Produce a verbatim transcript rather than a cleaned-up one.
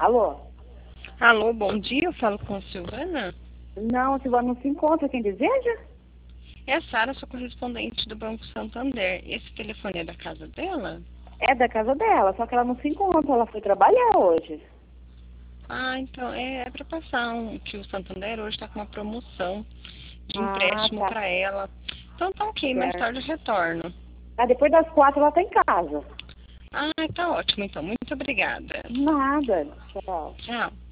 Alô? Alô, bom dia, eu falo com a Silvana. Não, a Silvana não se encontra. Quem deseja? É a Sara, sua correspondente do Banco Santander. Esse telefone é da casa dela? É da casa dela, só que ela não se encontra. Ela foi trabalhar hoje. Ah, então é, é para passar um, que o Santander hoje está com uma promoção de Ah, empréstimo tá. para ela. Então tá ok, mais Certo. tarde eu retorno. Ah, depois das quatro ela tá em casa. Ah, tá ótimo então. Muito obrigada. Nada. Tchau. Tchau.